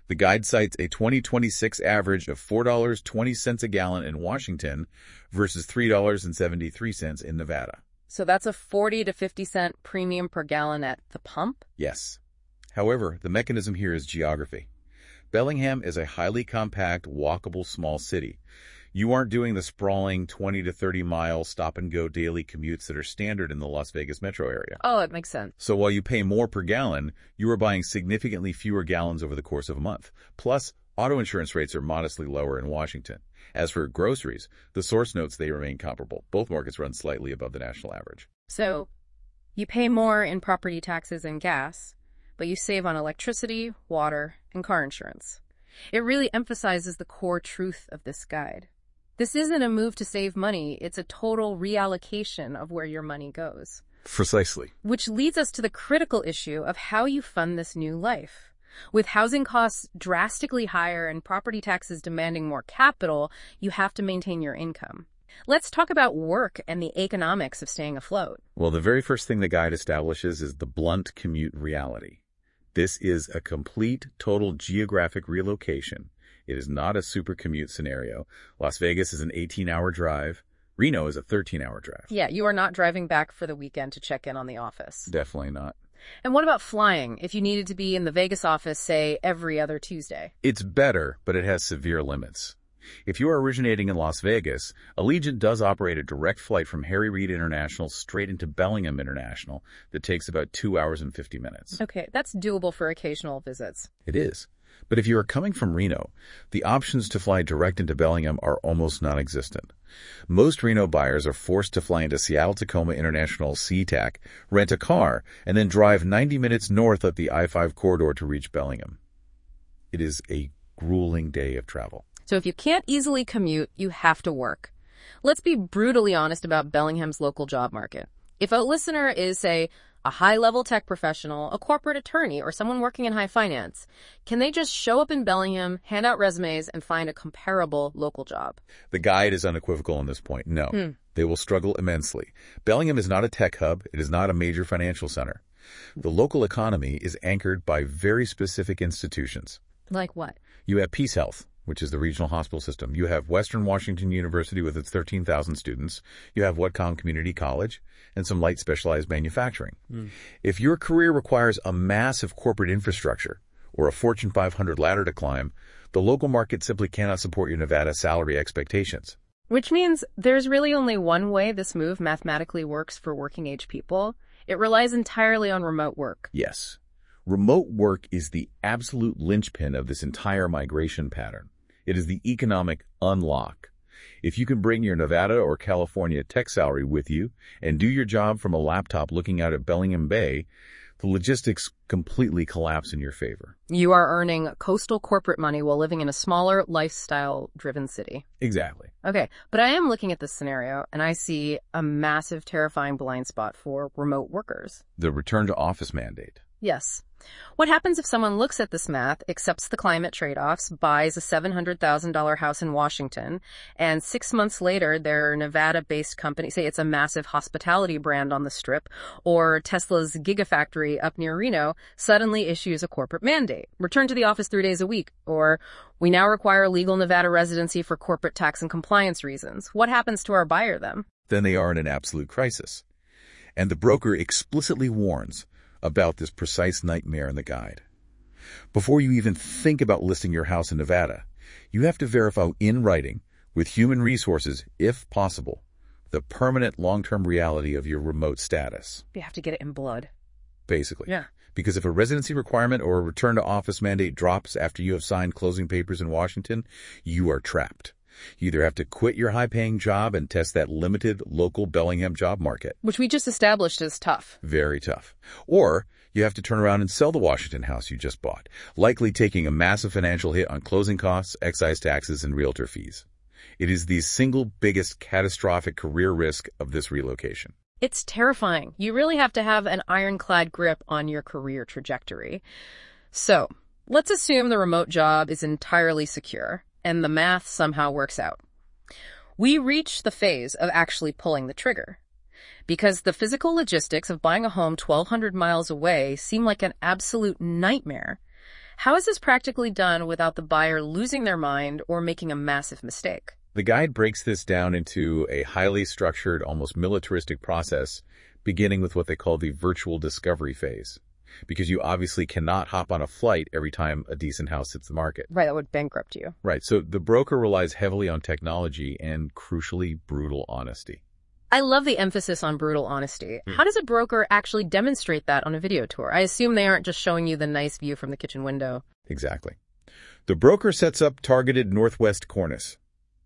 The guide cites a twenty twenty-six average of four dollars and twenty cents a gallon in Washington versus three dollars and seventy-three cents in Nevada. So that's a forty to fifty cent premium per gallon at the pump? Yes. However, the mechanism here is geography. Bellingham is a highly compact, walkable small city. You aren't doing the sprawling twenty to thirty mile stop-and-go daily commutes that are standard in the Las Vegas metro area. Oh, it makes sense. So while you pay more per gallon, you are buying significantly fewer gallons over the course of a month. Plus, auto insurance rates are modestly lower in Washington. As for groceries, the source notes they remain comparable. Both markets run slightly above the national average. So you pay more in property taxes and gas, but you save on electricity, water, and car insurance. It really emphasizes the core truth of this guide. This isn't a move to save money, it's a total reallocation of where your money goes. Precisely. Which leads us to the critical issue of how you fund this new life. With housing costs drastically higher and property taxes demanding more capital, you have to maintain your income. Let's talk about work and the economics of staying afloat. Well, the very first thing the guide establishes is the blunt commute reality. This is a complete, total geographic relocation. It is not a super commute scenario. Las Vegas is an eighteen-hour drive. Reno is a thirteen-hour drive. Yeah, you are not driving back for the weekend to check in on the office. Definitely not. And what about flying, if you needed to be in the Vegas office, say, every other Tuesday? It's better, but it has severe limits. If you are originating in Las Vegas, Allegiant does operate a direct flight from Harry Reid International straight into Bellingham International that takes about two hours and fifty minutes. Okay, that's doable for occasional visits. It is. But if you are coming from Reno, the options to fly direct into Bellingham are almost non-existent. Most Reno buyers are forced to fly into Seattle-Tacoma International SeaTac, rent a car, and then drive ninety minutes north up the I five corridor to reach Bellingham. It is a grueling day of travel. So if you can't easily commute, you have to work. Let's be brutally honest about Bellingham's local job market. If a listener is, say, a high-level tech professional, a corporate attorney, or someone working in high finance, can they just show up in Bellingham, hand out resumes, and find a comparable local job? The guide is unequivocal on this point. No, hmm. They will struggle immensely. Bellingham is not a tech hub. It is not a major financial center. The local economy is anchored by very specific institutions. Like what? You have PeaceHealth, which is the regional hospital system. You have Western Washington University with its thirteen thousand students. You have Whatcom Community College and some light specialized manufacturing. Mm. If your career requires a massive corporate infrastructure or a Fortune five hundred ladder to climb, the local market simply cannot support your Nevada salary expectations. Which means there's really only one way this move mathematically works for working-age people. It relies entirely on remote work. Yes. Remote work is the absolute linchpin of this entire migration pattern. It is the economic unlock. If you can bring your Nevada or California tech salary with you and do your job from a laptop looking out at Bellingham Bay, the logistics completely collapse in your favor. You are earning coastal corporate money while living in a smaller, lifestyle-driven city. Exactly. Okay, but I am looking at this scenario, and I see a massive, terrifying blind spot for remote workers. The return to office mandate. Yes. What happens if someone looks at this math, accepts the climate trade-offs, buys a seven hundred thousand dollars house in Washington, and six months later their Nevada-based company, say it's a massive hospitality brand on the Strip, or Tesla's Gigafactory up near Reno, suddenly issues a corporate mandate. Return to the office three days a week, or we now require legal Nevada residency for corporate tax and compliance reasons. What happens to our buyer then? Then they are in an absolute crisis. And the broker explicitly warns about this precise nightmare in the guide. Before you even think about listing your house in Nevada, you have to verify in writing, with human resources, if possible, the permanent long-term reality of your remote status. You have to get it in blood. Basically. Yeah. Because if a residency requirement or a return to office mandate drops after you have signed closing papers in Washington, you are trapped. You either have to quit your high-paying job and test that limited local Bellingham job market. Which we just established is tough. Very tough. Or you have to turn around and sell the Washington house you just bought, likely taking a massive financial hit on closing costs, excise taxes, and realtor fees. It is the single biggest catastrophic career risk of this relocation. It's terrifying. You really have to have an ironclad grip on your career trajectory. So, let's assume the remote job is entirely secure, and the math somehow works out. We reach the phase of actually pulling the trigger. Because the physical logistics of buying a home twelve hundred miles away seem like an absolute nightmare. How is this practically done without the buyer losing their mind or making a massive mistake? The guide breaks this down into a highly structured, almost militaristic process, beginning with what they call the virtual discovery phase. Because you obviously cannot hop on a flight every time a decent house hits the market. Right, that would bankrupt you. Right, so the broker relies heavily on technology and, crucially, brutal honesty. I love the emphasis on brutal honesty. Hmm. How does a broker actually demonstrate that on a video tour? I assume they aren't just showing you the nice view from the kitchen window. Exactly. The broker sets up targeted northwest cornice.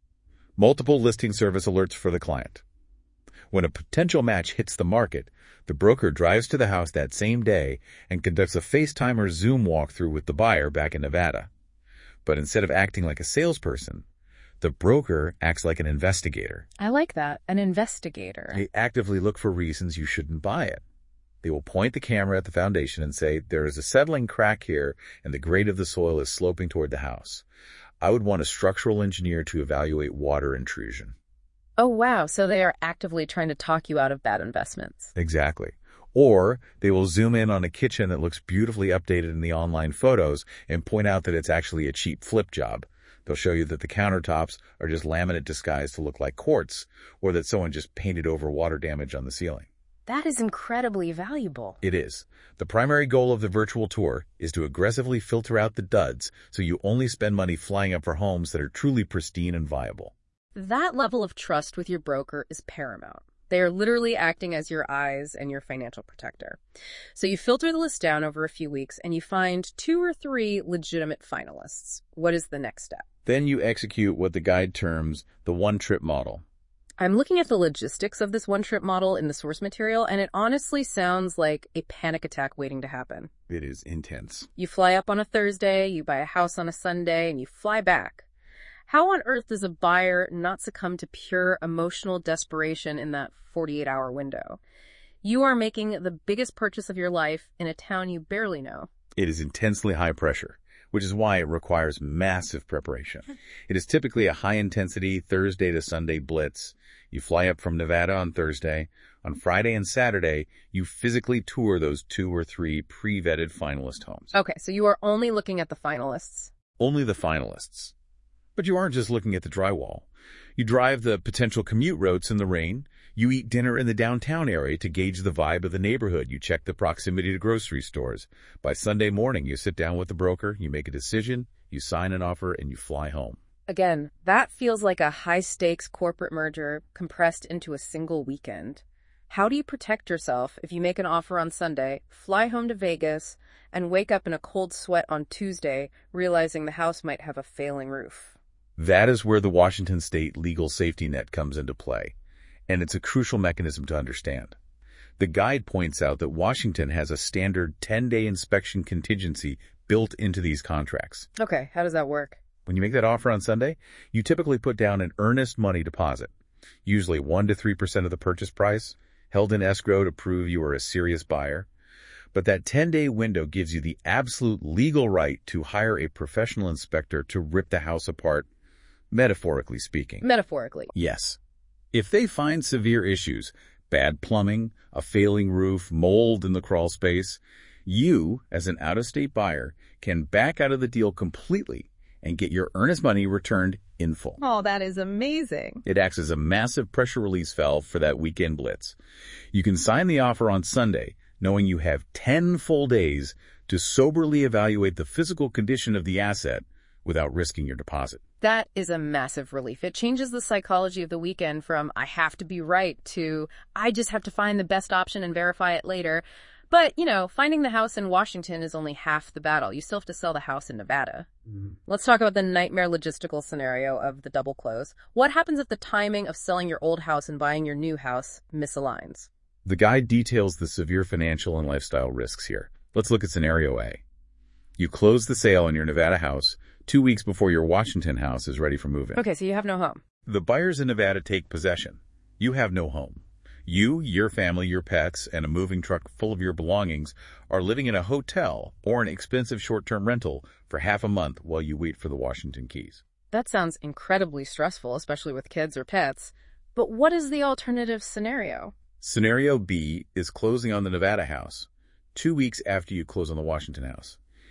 Multiple listing service alerts for the client. When a potential match hits the market, the broker drives to the house that same day and conducts a FaceTime or Zoom walkthrough with the buyer back in Nevada. But instead of acting like a salesperson, the broker acts like an investigator. I like that, an investigator. They actively look for reasons you shouldn't buy it. They will point the camera at the foundation and say, there is a settling crack here and the grade of the soil is sloping toward the house. I would want a structural engineer to evaluate water intrusion. Oh, wow. So they are actively trying to talk you out of bad investments. Exactly. Or they will zoom in on a kitchen that looks beautifully updated in the online photos and point out that it's actually a cheap flip job. They'll show you that the countertops are just laminate disguised to look like quartz, or that someone just painted over water damage on the ceiling. That is incredibly valuable. It is. The primary goal of the virtual tour is to aggressively filter out the duds so you only spend money flying up for homes that are truly pristine and viable. That level of trust with your broker is paramount. They are literally acting as your eyes and your financial protector. So you filter the list down over a few weeks and you find two or three legitimate finalists. What is the next step? Then you execute what the guide terms the one-trip model. I'm looking at the logistics of this one-trip model in the source material, and it honestly sounds like a panic attack waiting to happen. It is intense. You fly up on a Thursday, you buy a house on a Sunday, and you fly back. How on earth does a buyer not succumb to pure emotional desperation in that forty-eight hour window? You are making the biggest purchase of your life in a town you barely know. It is intensely high pressure, which is why it requires massive preparation. It is typically a high-intensity Thursday to Sunday blitz. You fly up from Nevada on Thursday. On Friday and Saturday, you physically tour those two or three pre-vetted finalist homes. Okay, so you are only looking at the finalists. Only the finalists. But you aren't just looking at the drywall. You drive the potential commute routes in the rain. You eat dinner in the downtown area to gauge the vibe of the neighborhood. You check the proximity to grocery stores. By Sunday morning, you sit down with the broker, you make a decision, you sign an offer, and you fly home. Again, that feels like a high-stakes corporate merger compressed into a single weekend. How do you protect yourself if you make an offer on Sunday, fly home to Vegas, and wake up in a cold sweat on Tuesday, realizing the house might have a failing roof? That is where the Washington State legal safety net comes into play, and it's a crucial mechanism to understand. The guide points out that Washington has a standard ten-day inspection contingency built into these contracts. Okay, how does that work? When you make that offer on Sunday, you typically put down an earnest money deposit, usually one to three percent of the purchase price, held in escrow to prove you are a serious buyer. But that ten-day window gives you the absolute legal right to hire a professional inspector to rip the house apart, metaphorically speaking. Metaphorically. Yes. If they find severe issues, bad plumbing, a failing roof, mold in the crawl space, you, as an out-of-state buyer, can back out of the deal completely and get your earnest money returned in full. Oh, that is amazing. It acts as a massive pressure release valve for that weekend blitz. You can sign the offer on Sunday, knowing you have ten full days to soberly evaluate the physical condition of the asset without risking your deposit. That is a massive relief. It changes the psychology of the weekend from I have to be right to I just have to find the best option and verify it later. But, you know, finding the house in Washington is only half the battle. You still have to sell the house in Nevada. Mm-hmm. Let's talk about the nightmare logistical scenario of the double close. What happens if the timing of selling your old house and buying your new house misaligns? The guide details the severe financial and lifestyle risks here. Let's look at scenario A. You close the sale on your Nevada house two weeks before your Washington house is ready for move-in. Okay, so you have no home. The buyers in Nevada take possession. You have no home. You, your family, your pets, and a moving truck full of your belongings are living in a hotel or an expensive short-term rental for half a month while you wait for the Washington keys. That sounds incredibly stressful, especially with kids or pets. But what is the alternative scenario? Scenario B is closing on the Nevada house two weeks after you close on the Washington house.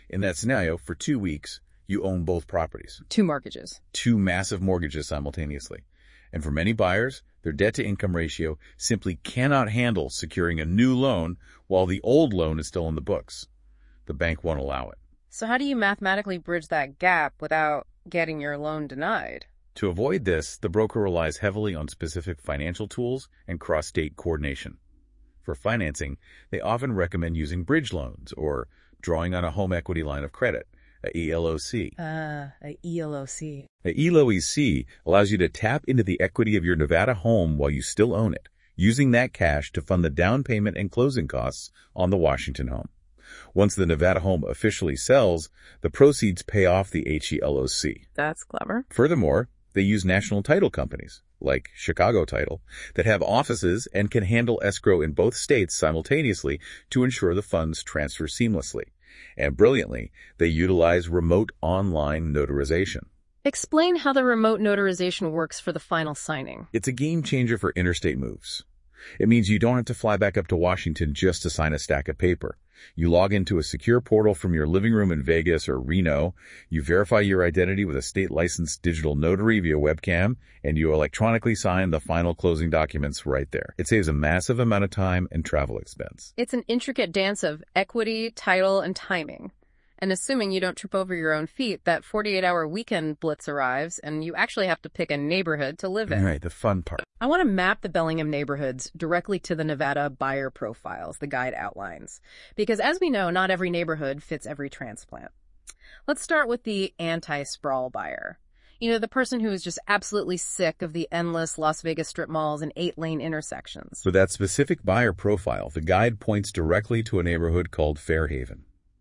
In that scenario, for two weeks, you own both properties. Two mortgages. Two massive mortgages simultaneously. And for many buyers, their debt-to-income ratio simply cannot handle securing a new loan while the old loan is still in the books. The bank won't allow it. So how do you mathematically bridge that gap without getting your loan denied? To avoid this, the broker relies heavily on specific financial tools and cross-state coordination. For financing, they often recommend using bridge loans or drawing on a home equity line of credit, a E L O C. Uh, a E L O C. A E L O C allows you to tap into the equity of your Nevada home while you still own it, using that cash to fund the down payment and closing costs on the Washington home. Once the Nevada home officially sells, the proceeds pay off the H E L O C. That's clever. Furthermore, they use national title companies, like Chicago Title, that have offices and can handle escrow in both states simultaneously to ensure the funds transfer seamlessly. And brilliantly, they utilize remote online notarization. Explain how the remote notarization works for the final signing. It's a game changer for interstate moves. It means you don't have to fly back up to Washington just to sign a stack of paper. You log into a secure portal from your living room in Vegas or Reno, you verify your identity with a state-licensed digital notary via webcam, and you electronically sign the final closing documents right there. It saves a massive amount of time and travel expense. It's an intricate dance of equity, title, and timing. And assuming you don't trip over your own feet, that forty-eight hour weekend blitz arrives, and you actually have to pick a neighborhood to live in. Right, the fun part. I want to map the Bellingham neighborhoods directly to the Nevada buyer profiles the guide outlines. Because as we know, not every neighborhood fits every transplant. Let's start with the anti-sprawl buyer. You know, the person who is just absolutely sick of the endless Las Vegas strip malls and eight-lane intersections. For that specific buyer profile, the guide points directly to a neighborhood called Fairhaven.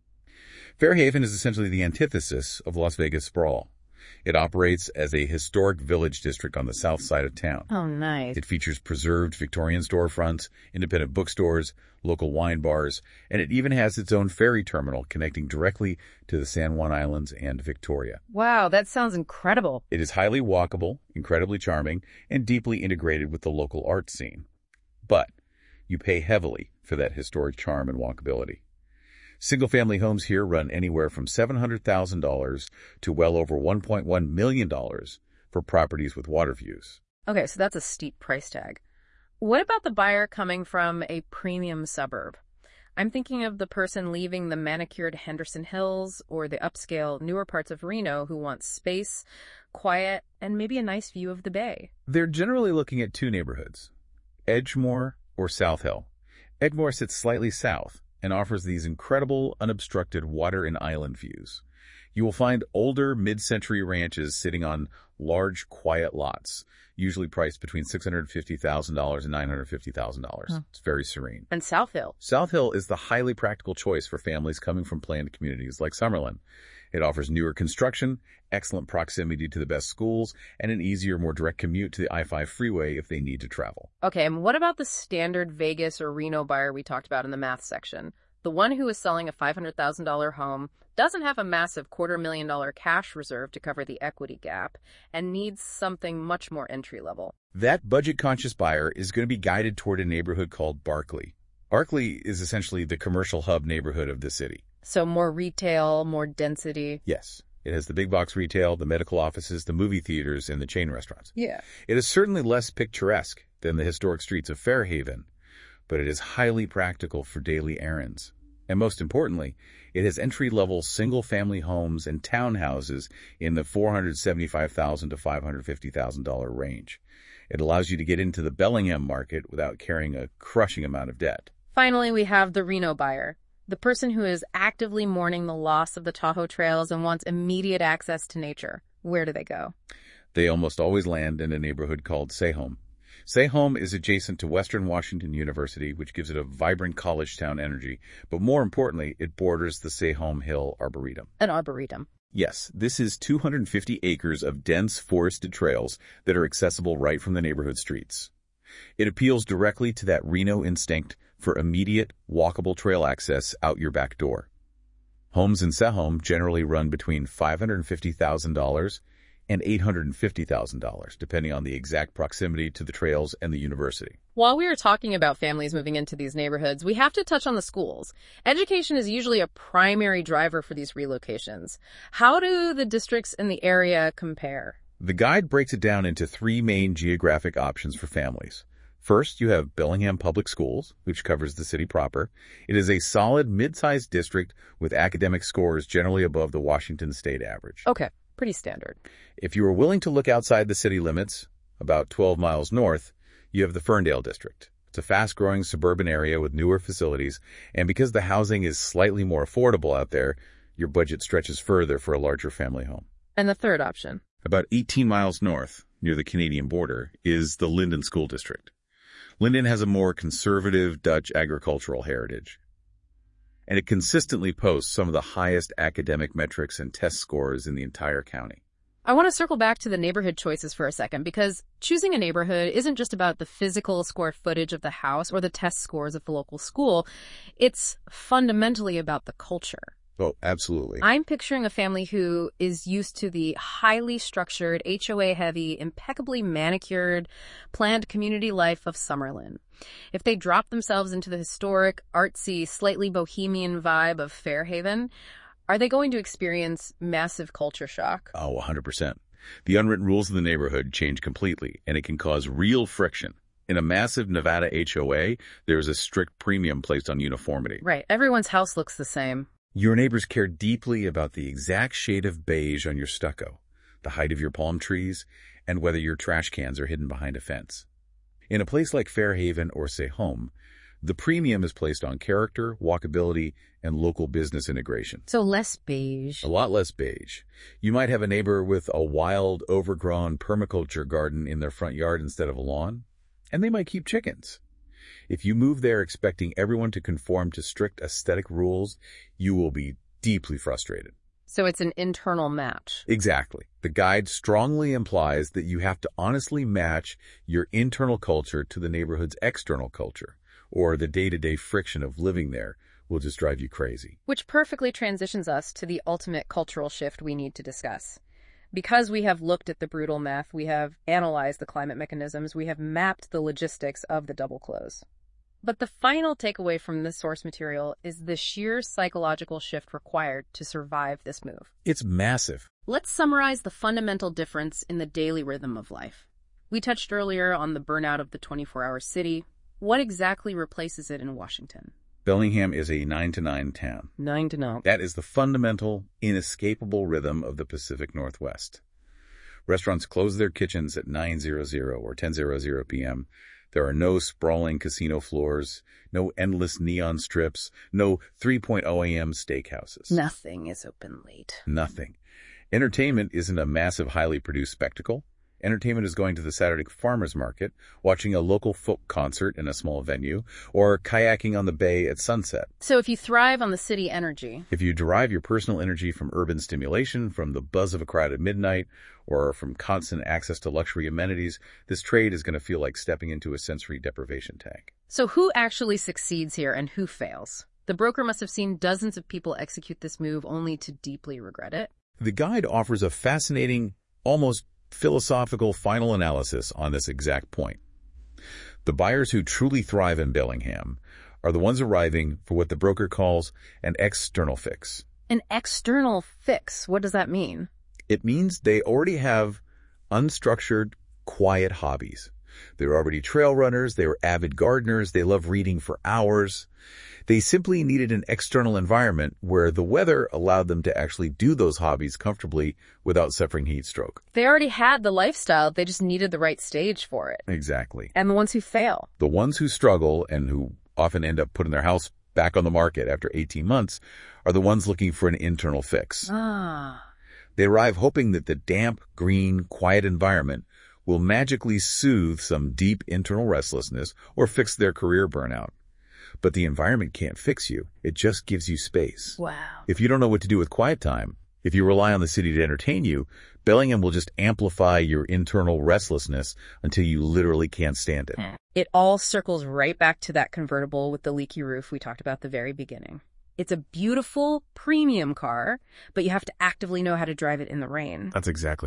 Fairhaven is essentially the antithesis of Las Vegas sprawl. It operates as a historic village district on the south side of town. Oh, nice. It features preserved Victorian storefronts, independent bookstores, local wine bars, and it even has its own ferry terminal connecting directly to the San Juan Islands and Victoria. Wow, that sounds incredible. It is highly walkable, incredibly charming, and deeply integrated with the local art scene. But you pay heavily for that historic charm and walkability. Single-family homes here run anywhere from seven hundred thousand dollars to well over one point one million dollars for properties with water views. Okay, so that's a steep price tag. What about the buyer coming from a premium suburb? I'm thinking of the person leaving the manicured Henderson Hills or the upscale newer parts of Reno who wants space, quiet, and maybe a nice view of the bay. They're generally looking at two neighborhoods, Edgemoor or South Hill. Edgemoor sits slightly south and offers these incredible, unobstructed water and island views. You will find older, mid-century ranches sitting on large, quiet lots, usually priced between six hundred fifty thousand dollars and nine hundred fifty thousand dollars. Huh. It's very serene. And South Hill? South Hill is the highly practical choice for families coming from planned communities like Summerlin. It offers newer construction, excellent proximity to the best schools, and an easier, more direct commute to the I five freeway if they need to travel. Okay, and what about the standard Vegas or Reno buyer we talked about in the math section? The one who is selling a five hundred thousand dollars home, doesn't have a massive quarter million dollar cash reserve to cover the equity gap, and needs something much more entry-level. That budget-conscious buyer is going to be guided toward a neighborhood called Barkley. Barkley is essentially the commercial hub neighborhood of the city. So more retail, more density. Yes. It has the big box retail, the medical offices, the movie theaters, and the chain restaurants. Yeah. It is certainly less picturesque than the historic streets of Fairhaven, but it is highly practical for daily errands. And most importantly, it has entry-level single-family homes and townhouses in the four hundred seventy-five thousand dollars to five hundred fifty thousand dollars range. It allows you to get into the Bellingham market without carrying a crushing amount of debt. Finally, we have the Reno buyer, the person who is actively mourning the loss of the Tahoe trails and wants immediate access to nature. Where do they go? They almost always land in a neighborhood called Sahome. Sahome is adjacent to Western Washington University, which gives it a vibrant college town energy, but more importantly, it borders the Sahome Hill Arboretum. An arboretum. Yes, this is two hundred fifty acres of dense forested trails that are accessible right from the neighborhood streets. It appeals directly to that Reno instinct for immediate, walkable trail access out your back door. Homes in Sahome generally run between five hundred fifty thousand dollars and eight hundred fifty thousand dollars, depending on the exact proximity to the trails and the university. While we are talking about families moving into these neighborhoods, we have to touch on the schools. Education is usually a primary driver for these relocations. How do the districts in the area compare? The guide breaks it down into three main geographic options for families. First, you have Bellingham Public Schools, which covers the city proper. It is a solid, mid-sized district with academic scores generally above the Washington state average. Okay, pretty standard. If you are willing to look outside the city limits, about twelve miles north, you have the Ferndale District. It's a fast-growing suburban area with newer facilities, and because the housing is slightly more affordable out there, your budget stretches further for a larger family home. And the third option? About eighteen miles north, near the Canadian border, is the Linden School District. Linden has a more conservative Dutch agricultural heritage, and it consistently posts some of the highest academic metrics and test scores in the entire county. I want to circle back to the neighborhood choices for a second, because choosing a neighborhood isn't just about the physical square footage of the house or the test scores of the local school. It's fundamentally about the culture. Oh, absolutely. I'm picturing a family who is used to the highly structured, H O A-heavy, impeccably manicured, planned community life of Summerlin. If they drop themselves into the historic, artsy, slightly bohemian vibe of Fairhaven, are they going to experience massive culture shock? Oh, one hundred percent. The unwritten rules of the neighborhood change completely, and it can cause real friction. In a massive Nevada H O A, there is a strict premium placed on uniformity. Right. Everyone's house looks the same. Your neighbors care deeply about the exact shade of beige on your stucco, the height of your palm trees, and whether your trash cans are hidden behind a fence. In a place like Fairhaven or, say, Home, the premium is placed on character, walkability, and local business integration. So less beige. A lot less beige. You might have a neighbor with a wild, overgrown permaculture garden in their front yard instead of a lawn, and they might keep chickens. If you move there expecting everyone to conform to strict aesthetic rules, you will be deeply frustrated. So it's an internal match. Exactly. The guide strongly implies that you have to honestly match your internal culture to the neighborhood's external culture, or the day-to-day friction of living there will just drive you crazy. Which perfectly transitions us to the ultimate cultural shift we need to discuss. Because we have looked at the brutal math, we have analyzed the climate mechanisms, we have mapped the logistics of the double close. But the final takeaway from this source material is the sheer psychological shift required to survive this move. It's massive. Let's summarize the fundamental difference in the daily rhythm of life. We touched earlier on the burnout of the twenty-four hour city. What exactly replaces it in Washington? Bellingham is a nine to nine town. Nine to nine. That is the fundamental, inescapable rhythm of the Pacific Northwest. Restaurants close their kitchens at nine hundred or ten hundred p m There are no sprawling casino floors, no endless neon strips, no three a m steakhouses. Nothing is open late. Nothing. Entertainment isn't a massive, highly produced spectacle. Entertainment is going to the Saturday farmers market, watching a local folk concert in a small venue, or kayaking on the bay at sunset. So if you thrive on the city energy... If you derive your personal energy from urban stimulation, from the buzz of a crowd at midnight, or from constant access to luxury amenities, this trade is going to feel like stepping into a sensory deprivation tank. So who actually succeeds here and who fails? The broker must have seen dozens of people execute this move only to deeply regret it. The guide offers a fascinating, almost philosophical final analysis on this exact point. The buyers who truly thrive in Bellingham are the ones arriving for what the broker calls an external fix. An external fix? What does that mean? It means they already have unstructured, quiet hobbies. They're already trail runners, they were avid gardeners, they love reading for hours. They simply needed an external environment where the weather allowed them to actually do those hobbies comfortably without suffering heat stroke. They already had the lifestyle, they just needed the right stage for it. Exactly. And the ones who fail. The ones who struggle and who often end up putting their house back on the market after eighteen months are the ones looking for an internal fix. Ah. They arrive hoping that the damp, green, quiet environment will magically soothe some deep internal restlessness or fix their career burnout. But the environment can't fix you. It just gives you space. Wow. If you don't know what to do with quiet time, if you rely on the city to entertain you, Bellingham will just amplify your internal restlessness until you literally can't stand it. It all circles right back to that convertible with the leaky roof we talked about at the very beginning. It's a beautiful premium car, but you have to actively know how to drive it in the rain. That's exactly right.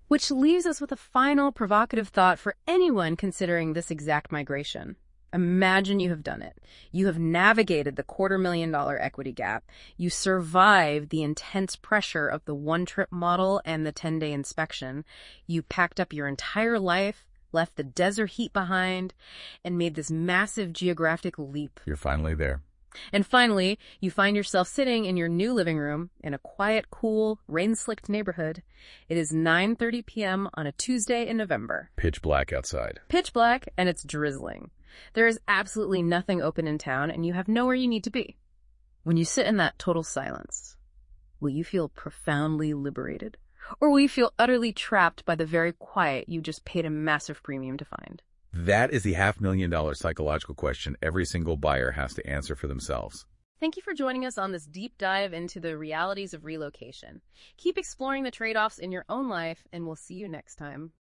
Which leaves us with a final provocative thought for anyone considering this exact migration. Imagine you have done it. You have navigated the quarter million dollar equity gap. You survived the intense pressure of the one-trip model and the ten-day inspection. You packed up your entire life, left the desert heat behind, and made this massive geographic leap. You're finally there. And finally, you find yourself sitting in your new living room in a quiet, cool, rain-slicked neighborhood. It is nine thirty p.m. on a Tuesday in November. Pitch black outside. Pitch black, and it's drizzling. There is absolutely nothing open in town, and you have nowhere you need to be. When you sit in that total silence, will you feel profoundly liberated? Or will you feel utterly trapped by the very quiet you just paid a massive premium to find? That is the half million dollar psychological question every single buyer has to answer for themselves. Thank you for joining us on this deep dive into the realities of relocation. Keep exploring the trade-offs in your own life, and we'll see you next time.